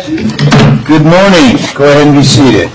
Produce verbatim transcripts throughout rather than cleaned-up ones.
Good morning. Go ahead and be seated.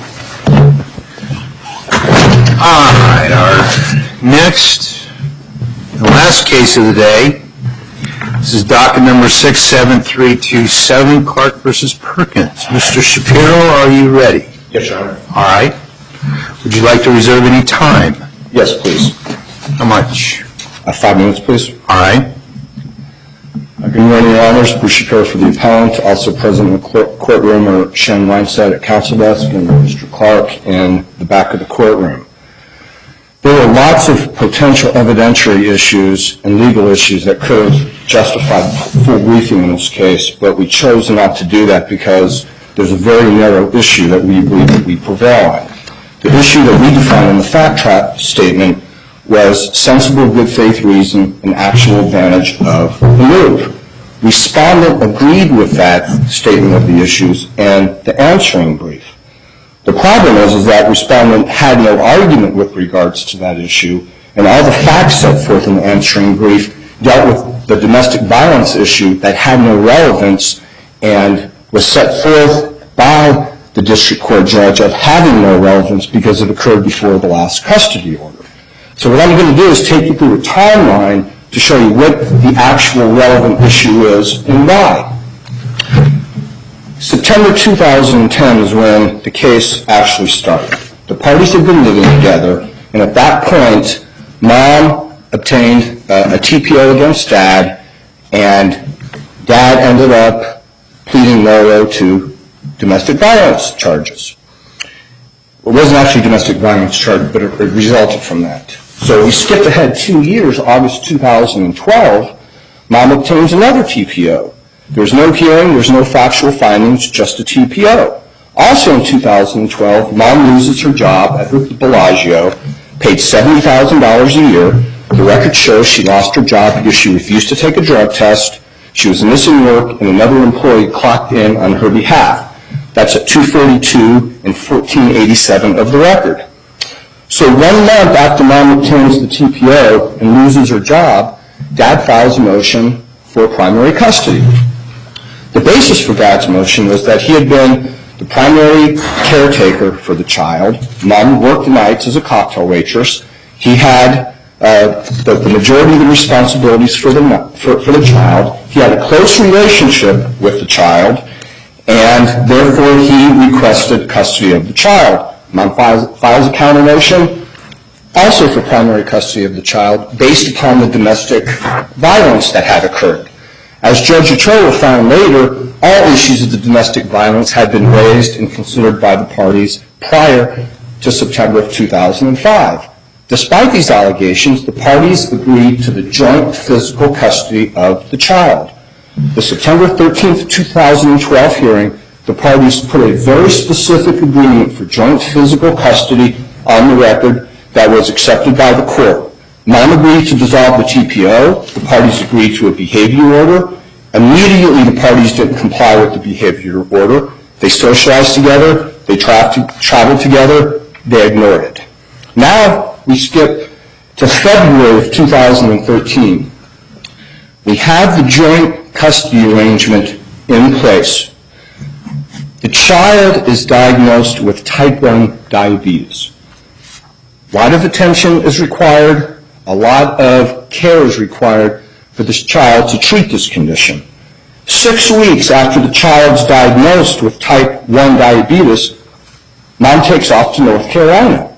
All right, our next, the last case of the day, this is docket number six seven three two seven, Clark versus Perkins. Mister Shapiro, are you ready? Yes, Your Honor. All right. Would you like to reserve any time? Yes, please. How much? Uh, five minutes, please. All right. Uh, good morning, Your Honors. Bruce Shapiro for the appellant. Also present in the court, courtroom are Shannon Weinstead at counsel desk and Mister Clark in the back of the courtroom. There were lots of potential evidentiary issues and legal issues that could have justified full briefing in this case, but we chose not to do that because there's a very narrow issue that we believe that we prevail on. The issue that we defined in the fact trap statement was sensible good faith reason and actual advantage of the move. Respondent agreed with that statement of the issues and the answering brief. The problem is, is that respondent had no argument with regards to that issue, and all the facts set forth in the answering brief dealt with the domestic violence issue that had no relevance and was set forth by the district court judge of having no relevance because it occurred before the last custody order. So what I'm going to do is take you through a timeline to show you what the actual relevant issue is and why. September two thousand ten is when the case actually started. The parties had been living together, and at that point, Mom obtained uh, a T P O against Dad, and Dad ended up pleading no to domestic violence charges. It wasn't actually domestic violence charge, but it, it resulted from that. So we skipped ahead two years, August two thousand twelve, Mom obtains another T P O. There's no hearing, there's no factual findings, just a T P O. Also in two thousand twelve, Mom loses her job at the Bellagio, paid seventy thousand dollars a year. The record shows she lost her job because she refused to take a drug test, she was missing work, and another employee clocked in on her behalf. That's at two forty-two and fourteen eighty-seven of the record. So one month after Mom obtains the T P O and loses her job, Dad files a motion for primary custody. The basis for Dad's motion was that he had been the primary caretaker for the child. Mom worked nights as a cocktail waitress. He had uh, the, the majority of the responsibilities for the, for, for the child. He had a close relationship with the child, and therefore he requested custody of the child. Mom files, files a counter motion, also for primary custody of the child, based upon the domestic violence that had occurred. As Judge Ochoa found later, all issues of the domestic violence had been raised and considered by the parties prior to September of two thousand five. Despite these allegations, the parties agreed to the joint physical custody of the child. The September thirteenth, two thousand twelve hearing, the parties put a very specific agreement for joint physical custody on the record that was accepted by the court. Mom agreed to dissolve the T P O. The parties agreed to a behavior order. Immediately, the parties didn't comply with the behavior order. They socialized together. They tra- traveled together. They ignored it. Now, we skip to February of two thousand thirteen. We have the joint custody arrangement in place. The child is diagnosed with type one diabetes. A lot of attention is required. A lot of care is required for this child to treat this condition. Six weeks after the child's diagnosed with type one diabetes, Mom takes off to North Carolina.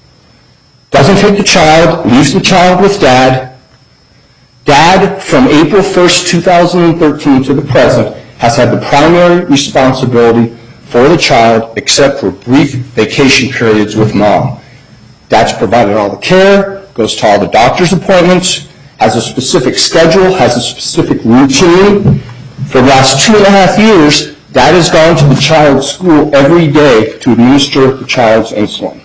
Doesn't take the child, leaves the child with Dad. Dad, from April first, two thousand thirteen to the present, has had the primary responsibility for the child except for brief vacation periods with Mom. Dad's provided all the care, goes to all the doctor's appointments, has a specific schedule, has a specific routine. For the last two and a half years, Dad has gone to the child's school every day to administer the child's insulin.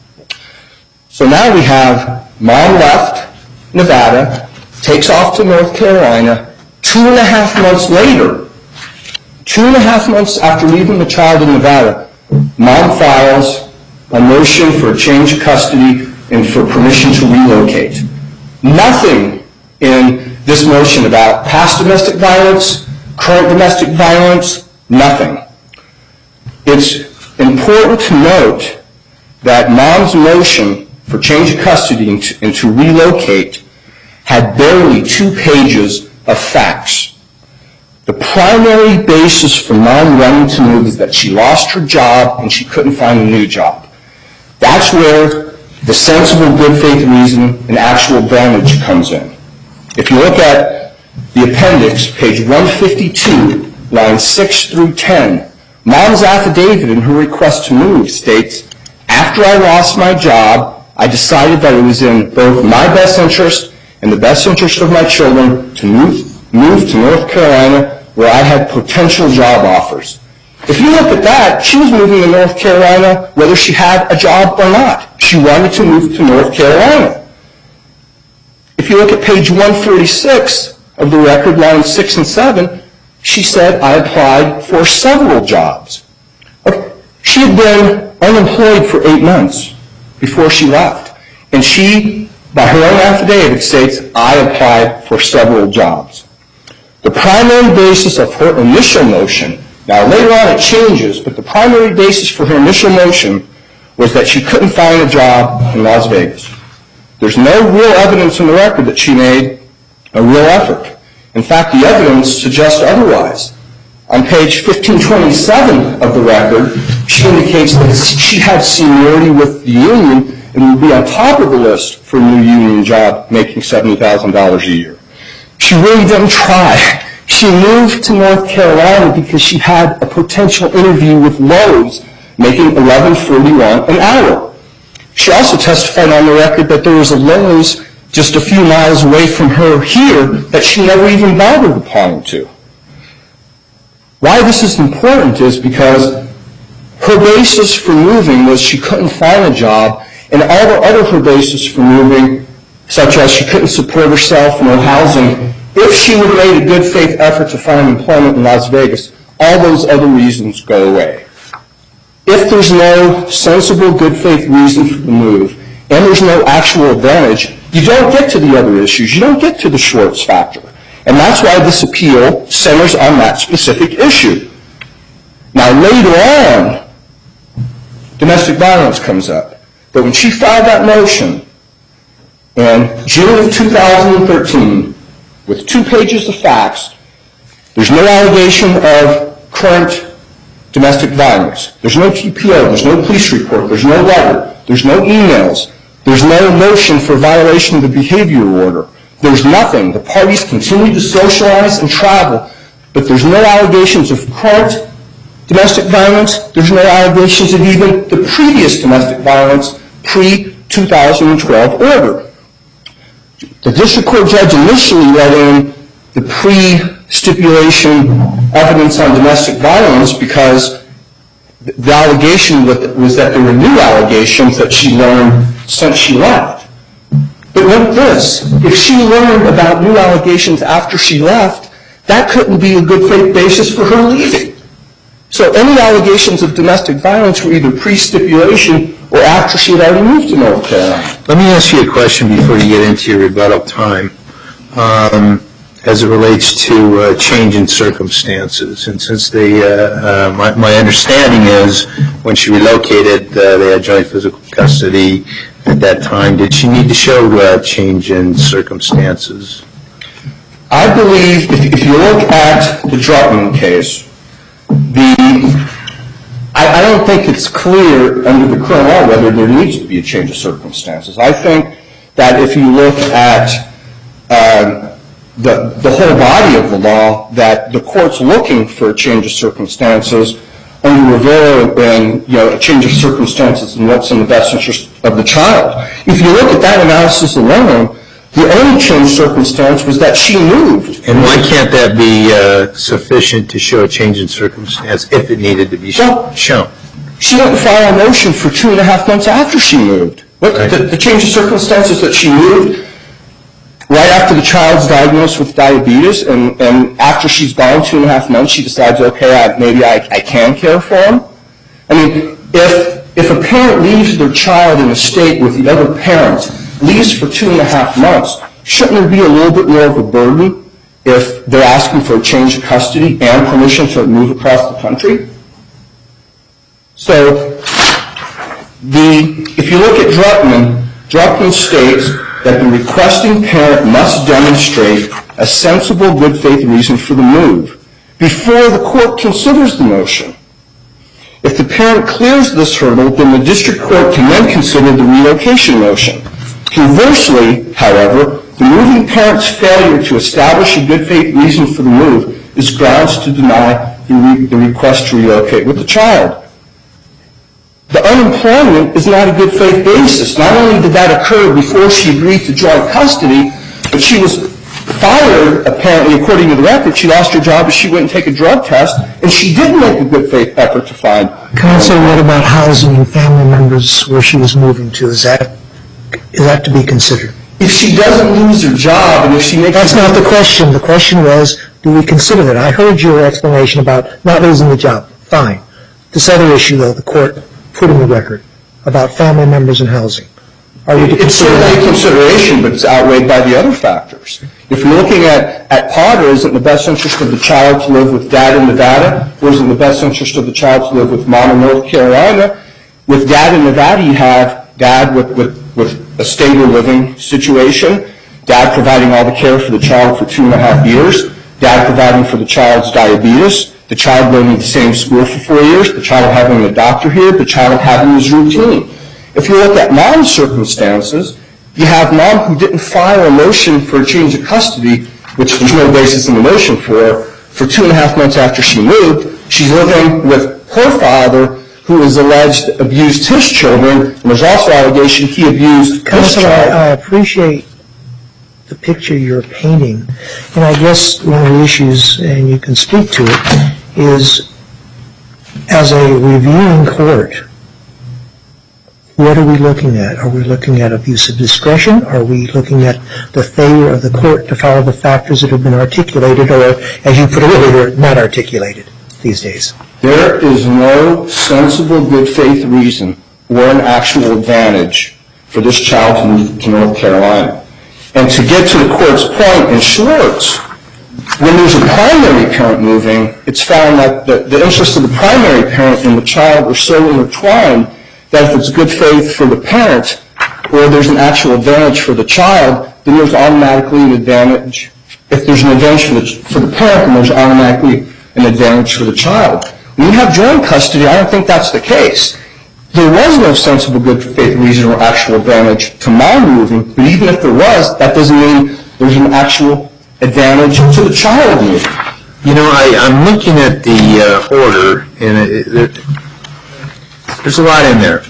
So now we have Mom left Nevada, takes off to North Carolina. Two and a half months later, two and a half months after leaving the child in Nevada, Mom files a motion for a change of custody and for permission to relocate. Nothing in this motion about past domestic violence, current domestic violence, nothing. it's important to note that mom's motion for change of custody and to, and to relocate had barely two pages of facts. The primary basis for mom running to move is that she lost her job and she couldn't find a new job. That's where the sensible good faith reason and actual advantage comes in. If you look at the appendix, page one fifty-two, lines six through ten, mom's affidavit in her request to move states, after I lost my job, I decided that it was in both my best interest and the best interest of my children to move, move to North Carolina where I had potential job offers. If you look at that, she was moving to North Carolina whether she had a job or not. She wanted to move to North Carolina. If you look at page one forty-six of the record, lines six and seven, she said, I applied for several jobs. She had been unemployed for eight months before she left. And she, by her own affidavit, states, I applied for several jobs. The primary basis of her initial motion, now later on it changes, but the primary basis for her initial motion was that she couldn't find a job in Las Vegas. There's no real evidence in the record that she made a real effort. In fact, the evidence suggests otherwise. On page fifteen twenty-seven of the record, she indicates that she had seniority with the union and would be on top of the list for a new union job making seventy thousand dollars a year. She really didn't try. She moved to North Carolina because she had a potential interview with Lowe's making eleven forty-one an hour. She also testified on the record that there was a Lowe's just a few miles away from her here that she never even bothered applying to. Why this is important is because her basis for moving was she couldn't find a job, and all the other her basis for moving, such as she couldn't support herself, no housing, if she would have made a good faith effort to find employment in Las Vegas, all those other reasons go away. If there's no sensible good faith reason for the move, and there's no actual advantage, you don't get to the other issues. You don't get to the Schwartz factor. And that's why this appeal centers on that specific issue. Now later on, domestic violence comes up. But when she filed that motion in June of two thousand thirteen, with two pages of facts, there's no allegation of current domestic violence. There's no T P O. There's no police report. There's no letter. There's no emails. There's no motion for violation of the behavior order. There's nothing. The parties continue to socialize and travel, but there's no allegations of current domestic violence. There's no allegations of even the previous domestic violence pre two thousand twelve order. The district court judge initially let in the pre-stipulation evidence on domestic violence because the allegation was that there were new allegations that she learned since she left. But note this, if she learned about new allegations after she left, that couldn't be a good faith basis for her leaving. So any allegations of domestic violence were either pre-stipulation or after she had already moved to North Carolina. Let me ask you a question before you get into your rebuttal time, um, as it relates to uh, change in circumstances. And since they, uh, uh, my, my understanding is when she relocated, uh, they had joint physical custody at that time. Did she need to show uh, change in circumstances? I believe if, if you look at the Drutman case, the I, I don't think it's clear under the current law whether there needs to be a change of circumstances. I think that if you look at uh, the, the whole body of the law, that the court's looking for a change of circumstances under Rivera and, you know, a change of circumstances and what's in the best interest of the child. If you look at that analysis alone, the only change circumstance was that she moved. And why can't that be uh, sufficient to show a change in circumstance if it needed to be well, shown? She didn't file a motion for two and a half months after she moved. Right. The, the change of circumstances that she moved right after the child's diagnosed with diabetes, and, and after she's gone two and a half months, she decides, okay, I, maybe I, I can care for him. I mean, if, if a parent leaves their child in a state with the other parent, leaves for two and a half months, shouldn't there be a little bit more of a burden if they're asking for a change of custody and permission to move across the country? So, the, if you look at Druckmann, Druckmann states that the requesting parent must demonstrate a sensible good faith reason for the move before the court considers the motion. If the parent clears this hurdle, then the district court can then consider the relocation motion. Conversely, however, the moving parent's failure to establish a good faith reason for the move is grounds to deny the, re- the request to relocate with the child. The unemployment is not a good faith basis. Not only did that occur before she agreed to joint custody, but she was fired, apparently, according to the record. She lost her job as she went and take a drug test, and she did make a good faith effort to find. Counsel, what about housing and family members where she was moving to? Is that is that to be considered? If she doesn't lose her job, and if she makes... That's not the question. The question was, do we consider that? I heard your explanation about not losing the job. Fine. This other issue, though, the court put in the record about family members and housing. Are we to It's certainly a consideration, but it's outweighed by the other factors. If you're looking at, at Potter, is it in the best interest of the child to live with dad in Nevada, or is it in the best interest of the child to live with mom in North Carolina? With dad in Nevada, you have dad with, with, with a stable living situation, dad providing all the care for the child for two and a half years, dad providing for the child's diabetes, the child going to the same school for four years, the child having a doctor here, the child having his routine. If you look at mom's circumstances, you have mom who didn't file a motion for a change of custody, which there's no basis in the motion for, for two and a half months after she moved. She's living with her father, who is alleged abused his children, and there's also allegation he abused his child. I, I appreciate the picture you're painting, and I guess one of the issues, and you can speak to it, is as a reviewing court, what are we looking at? Are we looking at abuse of discretion? Are we looking at the failure of the court to follow the factors that have been articulated, or, as you put it earlier, not articulated these days? There is no sensible good faith reason or an actual advantage for this child to move to North Carolina. And to get to the court's point in Schwartz, when there's a primary parent moving, it's found that the, the interests of the primary parent and the child are so intertwined that if it's good faith for the parent or there's an actual advantage for the child, then there's automatically an advantage. If there's an advantage for the, for the parent, then there's automatically an advantage for the child. When you have joint custody, I don't think that's the case. There was no sensible good faith reason or actual advantage to mom moving, but even if there was, that doesn't mean there's an actual advantage to the child moving. You know, I, I'm looking at the uh, order, and it, it, there's a lot in there.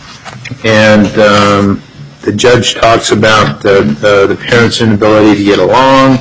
And um, the judge talks about uh, uh, the parents' inability to get along,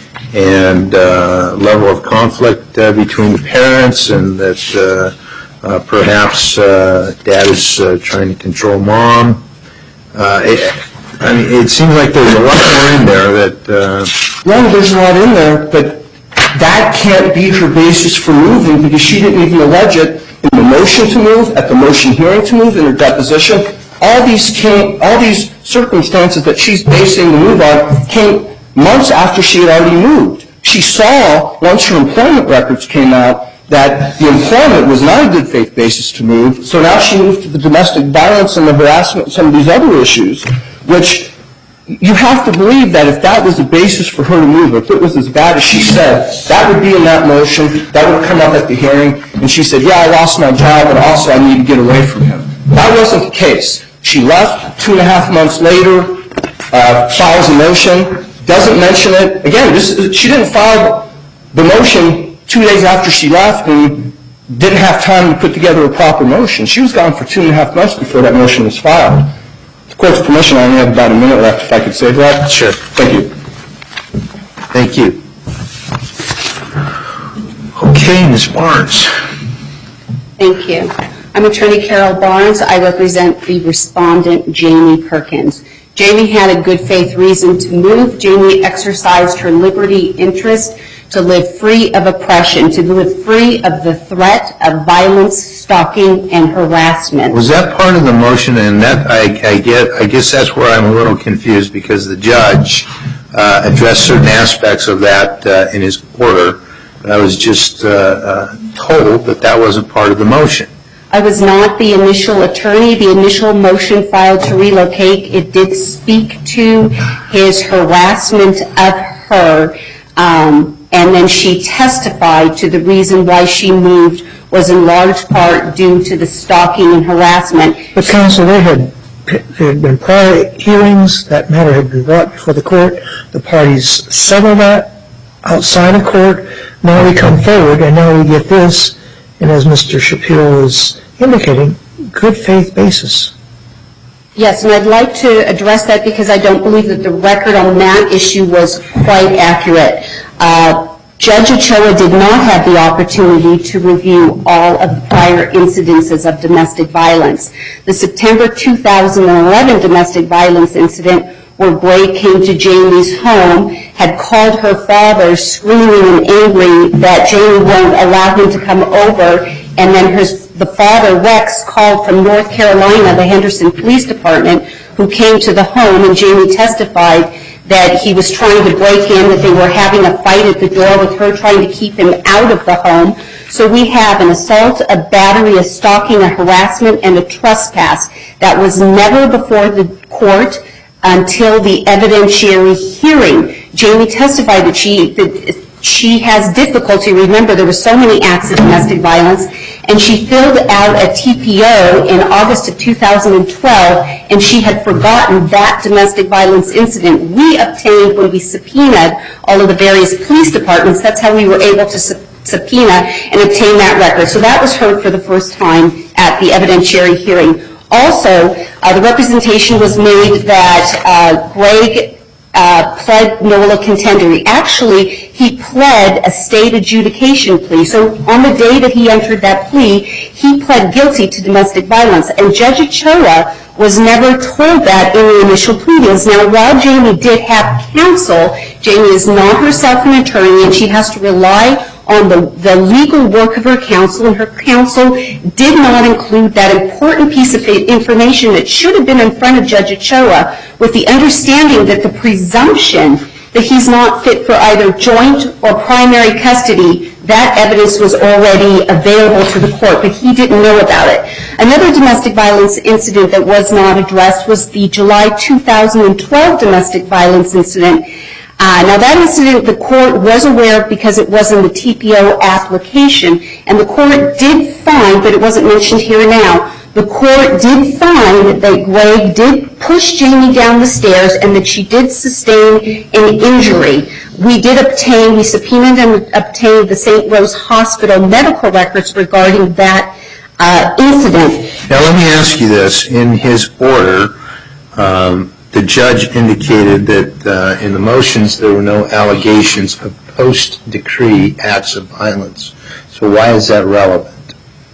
and uh, level of conflict uh, between the parents, and that uh, uh, perhaps uh, dad is uh, trying to control mom. Uh, it, I mean, it seems like there's a lot more in there that... Uh, no, there's a lot in there, but that can't be her basis for moving because she didn't even allege it in the motion to move, at the motion hearing to move, in her deposition. All these came, all these circumstances that she's basing the move on came months after she had already moved. She saw, once her employment records came out, that the employment was not a good faith basis to move, so now she moved to the domestic violence and the harassment and some of these other issues, which you have to believe that if that was the basis for her to move, if it was as bad as she said, that would be in that motion, that would come up at the hearing, and she said, yeah, I lost my job, but also I need to get away from him. That wasn't the case. She left two and a half months later, uh, files a motion, doesn't mention it. Again, this, she didn't file the motion two days after she left and didn't have time to put together a proper motion. She was gone for two and a half months before that motion was filed. With the court's permission, I only have about a minute left, if I could say that. Sure. Thank you. Thank you. Okay, Miz Barnes. Thank you. I'm Attorney Carol Barnes. I represent the respondent, Jamie Perkins. Jamie had a good faith reason to move. Jamie exercised her liberty interest to live free of oppression, to live free of the threat of violence, stalking, and harassment. Was that part of the motion? And that I, I get. I guess that's where I'm a little confused because the judge uh, addressed certain aspects of that uh, in his order. I was just uh, uh, told that that wasn't part of the motion. I was not the initial attorney. The initial motion filed to relocate, it did speak to his harassment of her, um, and then she testified to the reason why she moved was in large part due to the stalking and harassment. But counsel, there had, there had been prior hearings, that matter had been brought before the court, the parties settled that outside of court, now we come forward and now we get this, and as Mister Shapiro is indicating, good faith basis. Yes, and I'd like to address that because I don't believe that the record on that issue was quite accurate. Uh, Judge Ochoa did not have the opportunity to review all of the prior incidences of domestic violence. The September two thousand eleven domestic violence incident where Greg came to Jamie's home, had called her father screaming and angry that Jamie won't allow him to come over, and then his, the father, Rex, called from North Carolina, the Henderson Police Department, who came to the home, and Jamie testified that he was trying to break in, that they were having a fight at the door with her, trying to keep him out of the home. So we have an assault, a battery, a stalking, a harassment, and a trespass that was never before the court until the evidentiary hearing. Jamie testified that she, that she has difficulty. Remember, there were so many acts of domestic violence, and she filled out a T P O in August of two thousand twelve, and she had forgotten that domestic violence incident. We obtained, when we subpoenaed all of the various police departments, that's how we were able to sub subpoena and obtain that record. So that was heard for the first time at the evidentiary hearing. Also, uh, the representation was made that uh, Greg uh, pled nola contendere. Actually, he pled a state adjudication plea. So on the day that he entered that plea, he pled guilty to domestic violence. And Judge Ochoa was never told that in the initial pleadings. Now, while Jamie did have counsel, Jamie is not herself an attorney, and she has to rely on the, the legal work of her counsel, and her counsel did not include that important piece of information that should have been in front of Judge Ochoa, with the understanding that the presumption that he's not fit for either joint or primary custody, that evidence was already available to the court, but he didn't know about it. Another domestic violence incident that was not addressed was the July two thousand twelve domestic violence incident. Uh, now that incident the court was aware of because it was in the T P O application, and the court did find, but it wasn't mentioned here now, the court did find that Greg did push Jamie down the stairs and that she did sustain an injury. We did obtain, we subpoenaed and obtained the Saint Rose Hospital medical records regarding that uh, incident. Now let me ask you this. In his order, um, the judge indicated that uh, in the motions there were no allegations of post-decree acts of violence. So why is that relevant?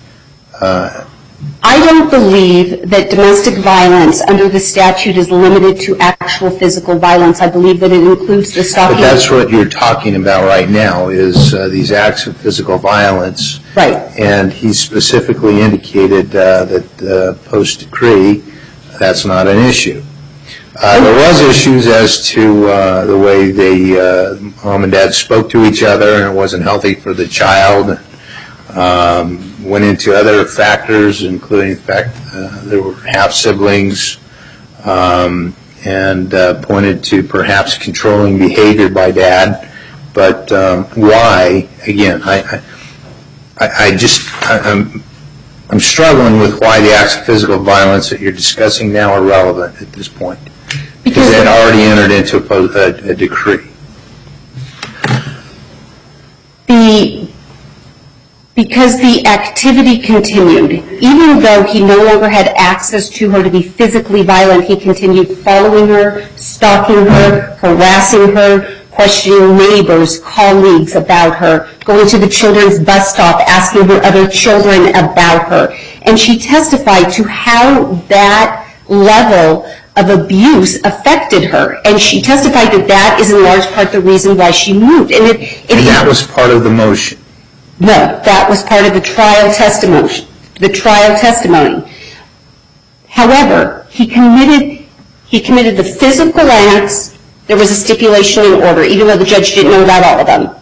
Uh, I don't believe that domestic violence under the statute is limited to actual physical violence. I believe that it includes the stalking. But that's what you're talking about right now, is uh, these acts of physical violence. Right. And he specifically indicated uh, that uh, post-decree, that's not an issue. Uh, there was issues as to uh, the way they, uh, mom and dad spoke to each other, and it wasn't healthy for the child. Um, went into other factors, including the fact uh, there were half-siblings, um, and uh, pointed to perhaps controlling behavior by dad. But um, why? Again, I, I, I just, I, I'm, I'm struggling with why the acts of physical violence that you're discussing now are relevant at this point. Because they had already entered into a, a, a decree. The, because the activity continued. Even though he no longer had access to her to be physically violent, he continued following her, stalking her, harassing her, questioning neighbors, colleagues about her, going to the children's bus stop, asking her other children about her. And she testified to how that level of abuse affected her. And she testified that that is in large part the reason why she moved. And, it, it, and that was part of the motion? No, that was part of the trial testimony. The trial testimony. However, he committed, he committed the physical acts. There was a stipulation in order, even though the judge didn't know about all of them.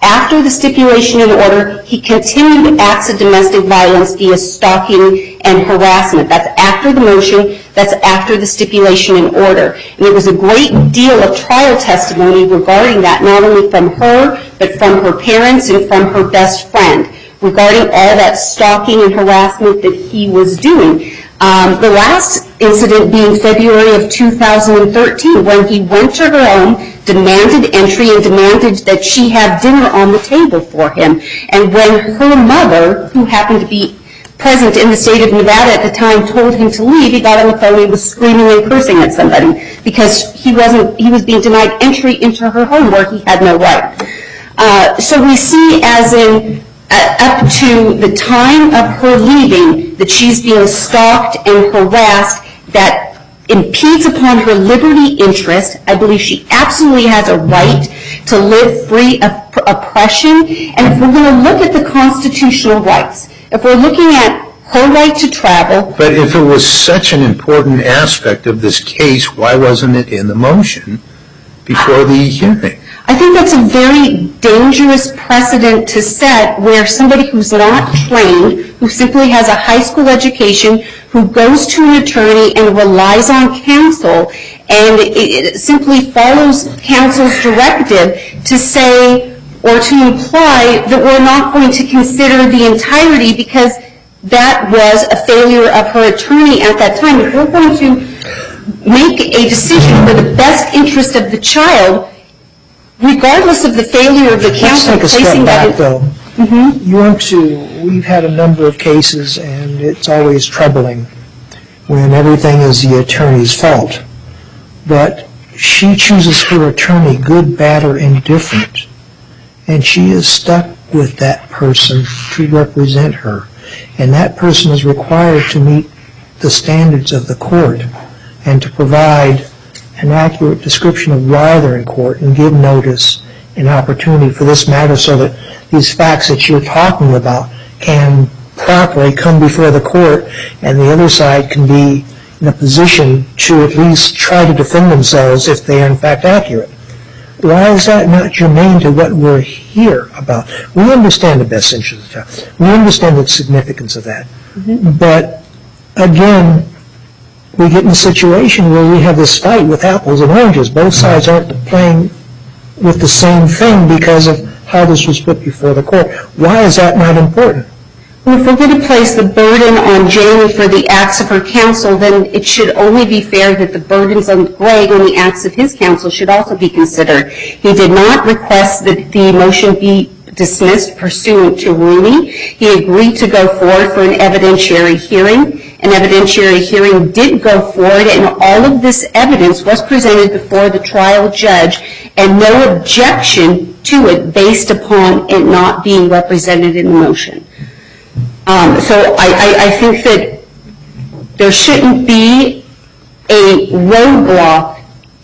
After the stipulation in order, he continued acts of domestic violence via stalking and harassment. That's after the motion. That's after the stipulation in order. And there was a great deal of trial testimony regarding that, not only from her, but from her parents and from her best friend, regarding all that stalking and harassment that he was doing. Um, the last incident being February of two thousand thirteen, when he went to her home, demanded entry, and demanded that she have dinner on the table for him. And when her mother, who happened to be present in the state of Nevada at the time, told him to leave, he got on the phone and was screaming and cursing at somebody because he wasn't, he was being denied entry into her home where he had no right. Uh, so we see, as in uh, up to the time of her leaving, that she's being stalked and harassed, that impedes upon her liberty interest. I believe she absolutely has a right to live free of oppression. And if we're going to look at the constitutional rights, if we're looking at her right to travel. But if it was such an important aspect of this case, why wasn't it in the motion before the hearing? I think that's a very dangerous precedent to set, where somebody who's not trained, who simply has a high school education, who goes to an attorney and relies on counsel, and it simply follows counsel's directive to say or to imply that we're not going to consider the entirety because that was a failure of her attorney at that time. If we're going to make a decision for the best interest of the child, regardless of the failure of the counsel, Let's take a placing step that back, in, though. Mm-hmm. You want to, we've had a number of cases, and it's always troubling when everything is the attorney's fault. But she chooses her attorney, good, bad, or indifferent, and she is stuck with that person to represent her. And that person is required to meet the standards of the court and to provide an accurate description of why they're in court and give notice and opportunity for this matter so that these facts that you're talking about can properly come before the court and the other side can be in a position to at least try to defend themselves if they are in fact accurate. Why is that not germane to what we're here about? We understand the best interest of the child. We understand the significance of that. Mm-hmm. But again, we get in a situation where we have this fight with apples and oranges. Both sides aren't playing with the same thing because of how this was put before the court. Why is that not important? Well, if we're going to place the burden on Jamie for the acts of her counsel, then it should only be fair that the burdens on Greg on the acts of his counsel should also be considered. He did not request that the motion be dismissed pursuant to Rooney. He agreed to go forward for an evidentiary hearing. An evidentiary hearing did go forward, and all of this evidence was presented before the trial judge, and no objection to it based upon it not being represented in the motion. Um, so I, I, I think that there shouldn't be a roadblock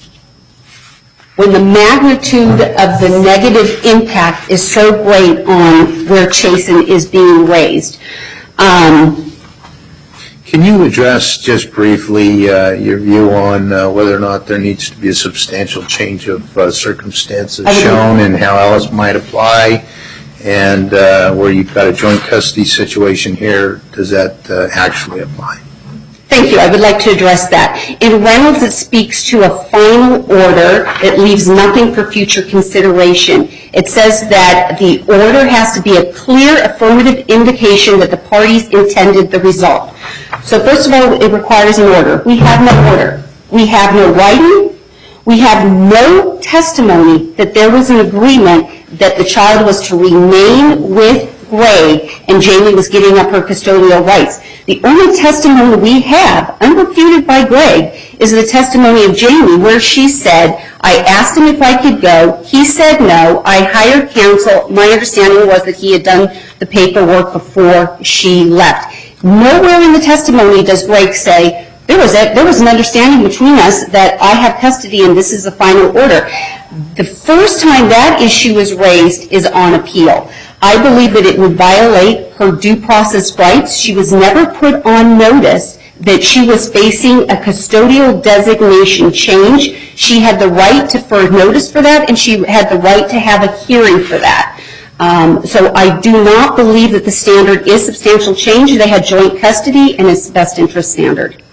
when the magnitude of the negative impact is so great on where Chasen is being raised. Um, Can you address just briefly uh, your view on uh, whether or not there needs to be a substantial change of uh, circumstances shown and how Alice might apply? And uh, where you've got a joint custody situation here, does that uh, actually apply? Thank you. I would like to address that. In Reynolds, it speaks to a final order. It leaves nothing for future consideration. It says that the order has to be a clear affirmative indication that the parties intended the result. So first of all, it requires an order. We have no order. We have no writing. We have no testimony that there was an agreement that the child was to remain with Greg and Jamie was giving up her custodial rights. The only testimony we have, unrefuted by Greg, is the testimony of Jamie, where she said, I asked him if I could go. He said no. I hired counsel. My understanding was that he had done the paperwork before she left. Nowhere in the testimony does Greg say, there was, a, there was an understanding between us that I have custody and this is the final order. The first time that issue is raised is on appeal. I believe that it would violate her due process rights. She was never put on notice that she was facing a custodial designation change. She had the right to further notice for that, and she had the right to have a hearing for that. Um, so I do not believe that the standard is substantial change. They had joint custody, and it's the best interest standard.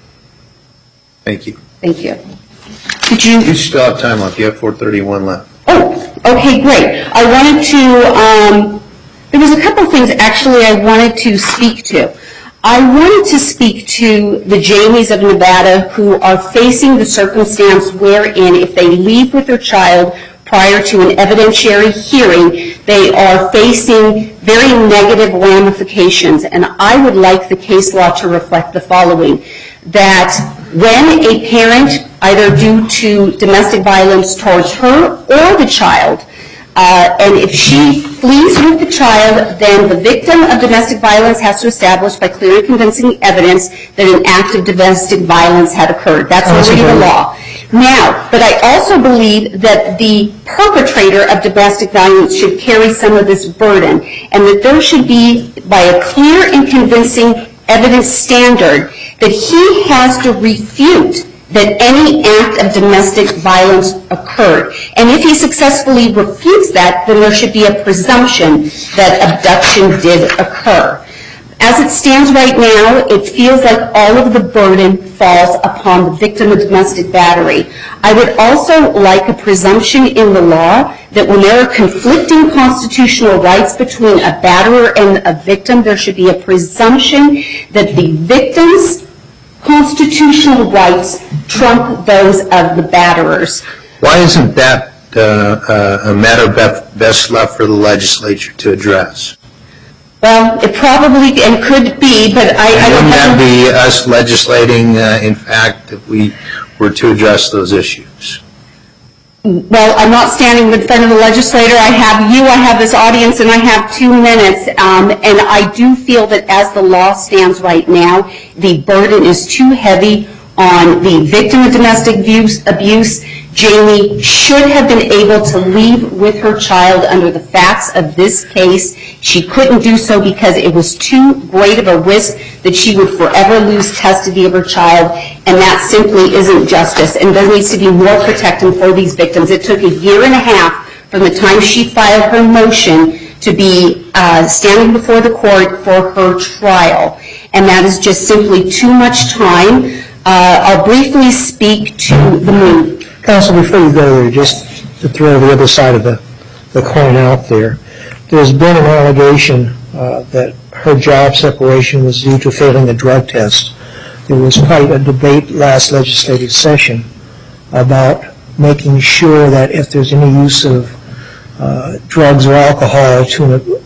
Thank you. Thank you. Did you? You still have time left. You have four thirty-one left. Oh, okay, great. I wanted to, um, there was a couple of things actually I wanted to speak to. I wanted to speak to the Jamies of Nevada who are facing the circumstance wherein if they leave with their child prior to an evidentiary hearing, they are facing very negative ramifications. And I would like the case law to reflect the following, that when a parent, either due to domestic violence towards her or the child, uh, and if she flees with the child, then the victim of domestic violence has to establish by clear and convincing evidence that an act of domestic violence had occurred. That's already the law. Now, but I also believe that the perpetrator of domestic violence should carry some of this burden, and that there should be, by a clear and convincing evidence standard, that he has to refute that any act of domestic violence occurred. And if he successfully refutes that, then there should be a presumption that abduction did occur. As it stands right now, it feels like all of the burden falls upon the victim of domestic battery. I would also like a presumption in the law that when there are conflicting constitutional rights between a batterer and a victim, there should be a presumption that the victim's constitutional rights trump those of the batterers. Why isn't that uh, uh, a matter best left for the legislature to address? Well, it probably and could be, but I, I don't Wouldn't that have... be us legislating, uh, in fact, if we were to address those issues? Well, I'm not standing in front of the legislator. I have you, I have this audience, and I have two minutes. Um, and I do feel that as the law stands right now, the burden is too heavy on the victim of domestic abuse. abuse. Jamie should have been able to leave with her child under the facts of this case. She couldn't do so because it was too great of a risk that she would forever lose custody of her child, and that simply isn't justice. And there needs to be more protection for these victims. It took a year and a half from the time she filed her motion to be uh, standing before the court for her trial, and that is just simply too much time. Uh, I'll briefly speak to the move. Counsel, before you go there, just to throw the other side of the, the coin out there, there's been an allegation uh, that her job separation was due to failing a drug test. There was quite a debate last legislative session about making sure that if there's any use of uh, drugs or alcohol to an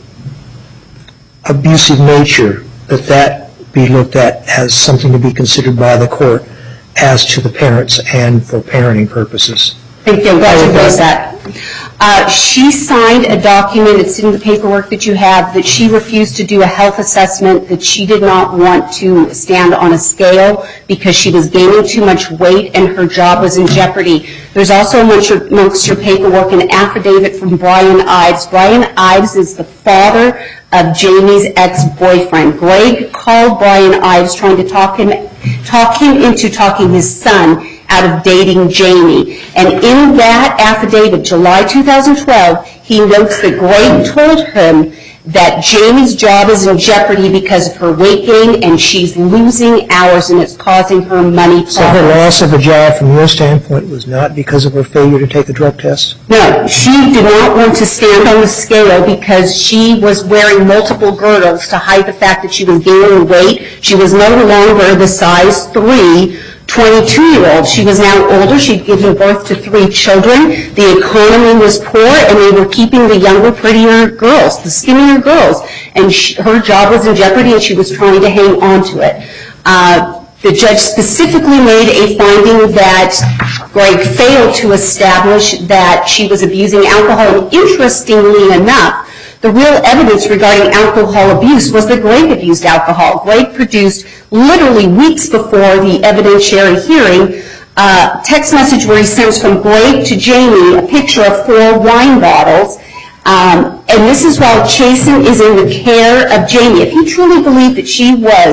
abusive nature, that that be looked at as something to be considered by the court as to the parents and for parenting purposes. Thank you. I'm glad you raised that. Uh, she signed a document, it's in the paperwork that you have, that she refused to do a health assessment, that she did not want to stand on a scale because she was gaining too much weight and her job was in jeopardy. There's also amongst your, amongst your paperwork an affidavit from Brian Ives. Brian Ives is the father of Jamie's ex-boyfriend. Greg called Brian Ives trying to talk him, talk him into talking his son out of dating Jamie. And in that affidavit, July two thousand twelve, he notes that Greg told him that Jamie's job is in jeopardy because of her weight gain and she's losing hours and it's causing her money problems. So her loss of a job from your standpoint was not because of her failure to take the drug test? No, she did not want to stand on the scale because she was wearing multiple girdles to hide the fact that she was gaining weight. She was no longer the size three twenty-two-year-old. She was now older. She'd given birth to three children. The economy was poor, and they were keeping the younger, prettier girls, the skinnier girls. And she, her job was in jeopardy, and she was trying to hang on to it. Uh, the judge specifically made a finding that Greg failed to establish that she was abusing alcohol. And interestingly enough, the real evidence regarding alcohol abuse was that Greg abused alcohol. Greg produced, literally weeks before the evidentiary hearing, a text message where he sends from Greg to Jamie a picture of four wine bottles. Um, and this is while Chasen is in the care of Jamie. If he truly believed that she was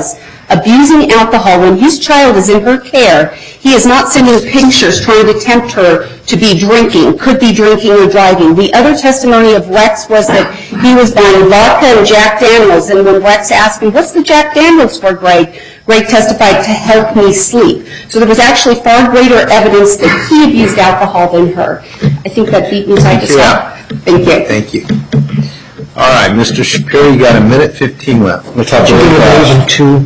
abusing alcohol when his child is in her care. He is not sending pictures trying to tempt her to be drinking, could be drinking or driving. The other testimony of Rex was that he was buying vodka and Jack Daniels, and when Rex asked him, what's the Jack Daniels for, Greg? Greg testified, to help me sleep. So there was actually far greater evidence that he abused alcohol than her. I think that beat me side to side. Thank you. Thank you. All right, Mister Shapiro, you got a minute fifteen left. We'll talk Give really him an even fast. two.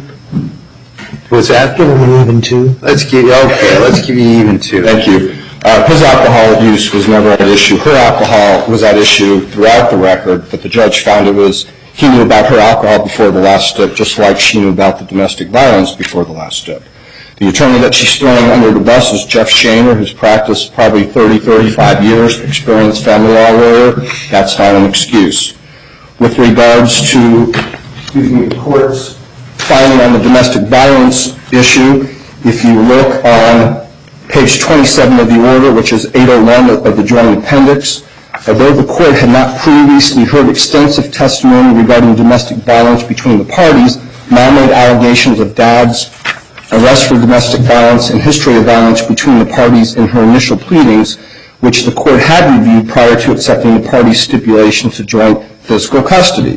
What's that? Give him an even two. Let's give you, okay, let's give you even two. Thank you. Uh, his alcohol abuse was never at issue. Her alcohol was at issue throughout the record, but the judge found it was, he knew about her alcohol before the last step, just like she knew about the domestic violence before the last step. The attorney that she's throwing under the bus is Jeff Shaner, who's practiced probably thirty, thirty-five years, experienced family law lawyer. That's not an excuse. With regards to, excuse me, the court's finding on the domestic violence issue, if you look on page twenty-seven of the order, which is eight oh one of the joint appendix, although the court had not previously heard extensive testimony regarding domestic violence between the parties, Mom made allegations of Dad's arrest for domestic violence and history of violence between the parties in her initial pleadings, which the court had reviewed prior to accepting the parties' stipulation to joint physical custody.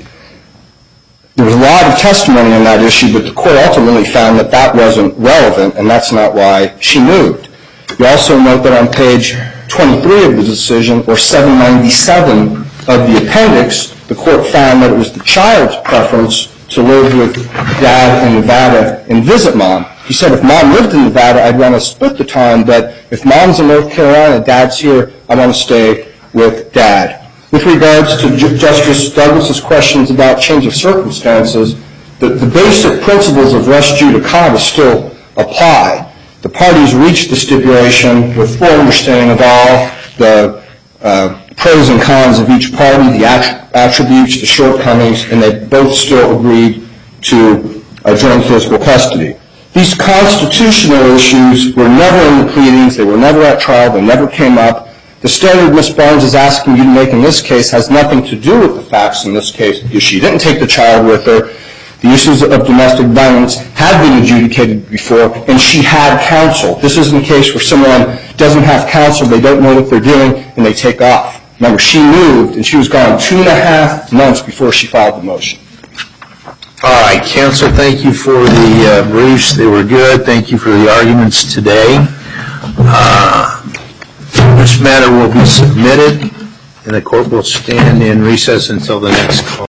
There was a lot of testimony on that issue, but the court ultimately found that that wasn't relevant, and that's not why she moved. You also note that on page twenty-three of the decision, or seven ninety-seven of the appendix, the court found that it was the child's preference to live with Dad in Nevada and visit Mom. He said, if Mom lived in Nevada, I'd want to split the time, but if Mom's in North Carolina, Dad's here, I want to stay with Dad. With regards to J- Justice Douglas's questions about change of circumstances, the, the basic principles of res judicata still apply. The parties reached the stipulation with full understanding of all the uh, pros and cons of each party, the att- attributes, the shortcomings, and they both still agreed to uh, joint physical custody. These constitutional issues were never in the pleadings, they were never at trial, they never came up. The standard Miz Barnes is asking you to make in this case has nothing to do with the facts in this case, because she didn't take the child with her. The issues of domestic violence had been adjudicated before, and she had counsel. This isn't a case where someone doesn't have counsel, they don't know what they're doing, and they take off. Remember, she moved, and she was gone two and a half months before she filed the motion. All right, counsel, thank you for the uh, briefs. They were good. Thank you for the arguments today. Uh, this matter will be submitted, and the court will stand in recess until the next call.